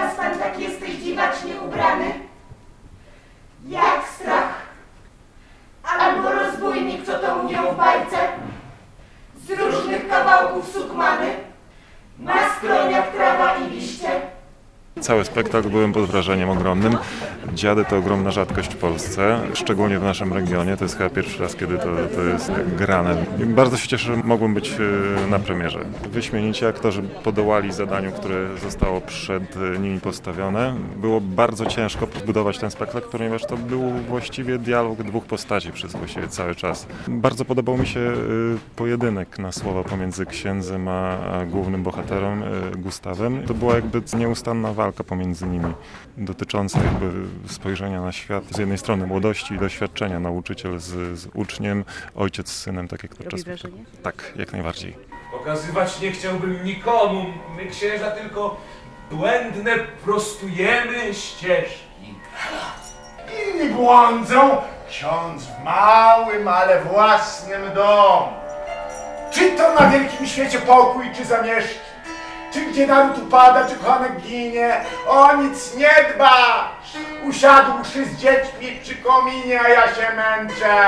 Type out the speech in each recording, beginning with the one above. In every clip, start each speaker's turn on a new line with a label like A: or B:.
A: Teraz pan tak jesteś dziwacznie ubrany, jak strach, albo rozbójnik, co to mówią w bajce, z różnych kawałków sukmany, na skroniach trawa i liście.
B: Cały spektakl byłem pod wrażeniem ogromnym. Dziady to ogromna rzadkość w Polsce, szczególnie w naszym regionie. To jest chyba pierwszy raz, kiedy to jest grane. I bardzo się cieszę, że mogłem być na premierze. Wyśmienici aktorzy podołali zadaniu, które zostało przed nimi postawione. Było bardzo ciężko zbudować ten spektakl, ponieważ to był właściwie dialog dwóch postaci przez właściwie cały czas. Bardzo podobał mi się pojedynek na słowa pomiędzy księdzem a głównym bohaterem, Gustawem. To była jakby nieustanna walka pomiędzy nimi, dotycząca jakby spojrzenia na świat. Z jednej strony młodości i doświadczenia, nauczyciel z uczniem, ojciec z synem, tak jak podczas... Tak, jak najbardziej.
C: Pokazywać nie chciałbym nikomu, my księża tylko błędne prostujemy ścieżki.
D: Inni błądzą, ksiądz w małym, ale własnym domu. Czy to na wielkim świecie pokój, czy zamieszki? Czy gdzie naród upada, czy kochanek ginie, o nic nie dbasz! Usiadłszy z dziećmi przy kominie, a ja się męczę.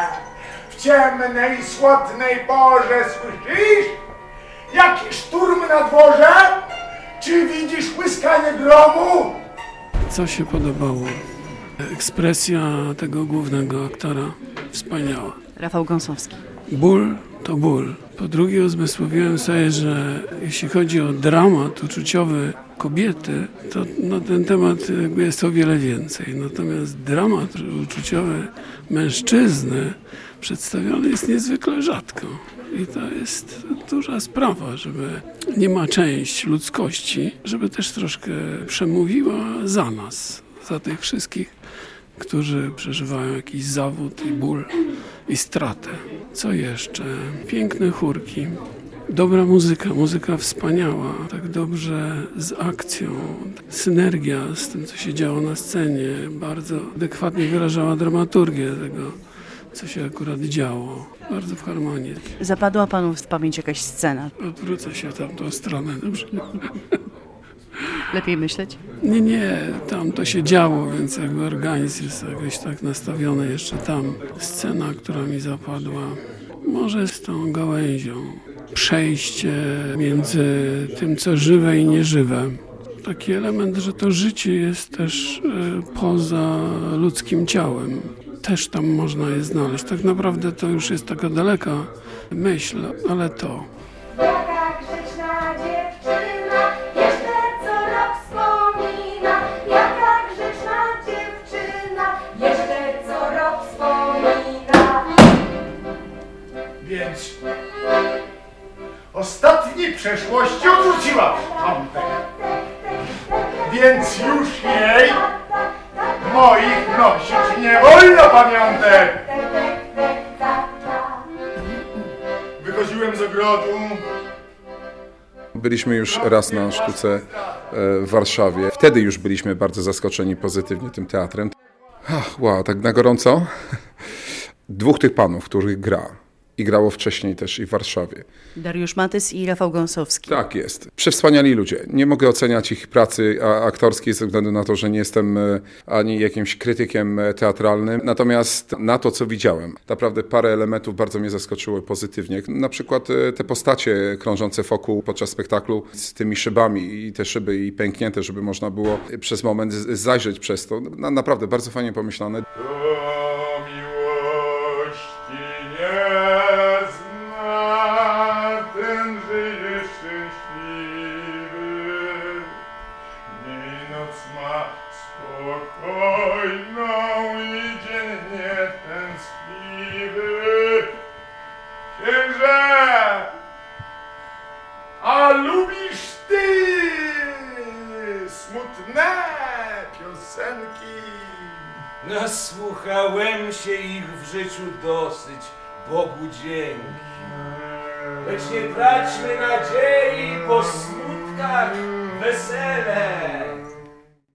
D: W ciemnej, słodnej porze słyszysz? Jaki szturm na dworze? Czy widzisz łyskanie gromu?
E: Co się podobało? Ekspresja tego głównego aktora wspaniała.
F: Rafał Gąsowski.
E: Ból to ból. Po drugie uzmysłowiłem sobie, że jeśli chodzi o dramat uczuciowy kobiety, to na ten temat jakby jest o wiele więcej. Natomiast dramat uczuciowy mężczyzny przedstawiony jest niezwykle rzadko. I to jest duża sprawa, żeby nie ma część ludzkości, żeby też troszkę przemówiła za nas, za tych wszystkich, którzy przeżywają jakiś zawód i ból i stratę. Co jeszcze? Piękne chórki, dobra muzyka wspaniała, tak dobrze z akcją, synergia z tym, co się działo na scenie, bardzo adekwatnie wyrażała dramaturgię tego, co się akurat działo, bardzo w harmonii.
F: Zapadła panu w pamięć jakaś scena?
E: Odwrócę się w tamtą stronę, dobrze?
F: Lepiej myśleć?
E: Nie, tam to się działo, więc jakby organizm jest jakoś tak nastawiony jeszcze tam. Scena, która mi zapadła, może z tą gałęzią. Przejście między tym, co żywe i nieżywe. Taki element, że to życie jest też poza ludzkim ciałem. Też tam można je znaleźć. Tak naprawdę to już jest taka daleka myśl, ale to.
A: Jaka grzeczna dziewczyna, jeszcze co rok wspomina. Jaka grzeczna dziewczyna, jeszcze co rok wspomina.
D: Więc ostatniej przeszłości odrzuciła tamtej. Więc już jej moich nosić nie wolno pamiątek. Wychodziłem z ogrodu.
G: Byliśmy już raz na sztuce w Warszawie. Wtedy już byliśmy bardzo zaskoczeni pozytywnie tym teatrem. Wow, tak na gorąco. Dwóch tych panów, których gra. I grało wcześniej też i w Warszawie.
F: Dariusz Matys i Rafał Gąsowski.
G: Tak jest. Przewspaniali ludzie. Nie mogę oceniać ich pracy aktorskiej ze względu na to, że nie jestem ani jakimś krytykiem teatralnym. Natomiast na to, co widziałem, naprawdę parę elementów bardzo mnie zaskoczyło pozytywnie. Na przykład te postacie krążące wokół podczas spektaklu z tymi szybami i te szyby i pęknięte, żeby można było przez moment zajrzeć przez to. Naprawdę bardzo fajnie pomyślane.
D: A lubisz ty smutne piosenki?
C: Nasłuchałem się ich w życiu dosyć, Bogu dzięki. Lecz nie traćmy nadziei, po smutkach wesele.